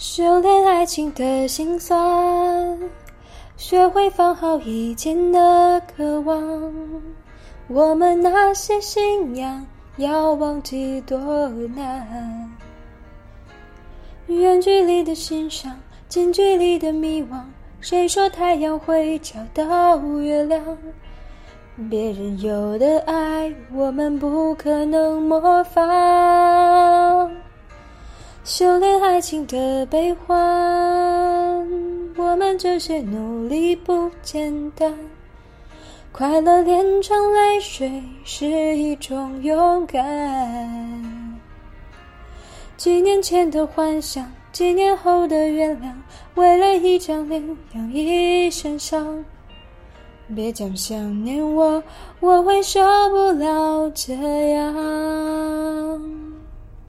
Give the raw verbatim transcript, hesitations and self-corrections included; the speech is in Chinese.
修炼爱情的辛酸，学会放好一件的渴望。我们那些信仰要忘记多难，远距离的欣赏，近距离的迷惘。谁说太阳会照到月亮？别人有的爱，我们不可能模仿。修炼爱情的悲欢，我们这些努力不简单。快乐炼成泪水是一种勇敢。几年前的幻想，几年后的原谅，为了一张脸养一身伤。别讲想念我，我会受不了这样。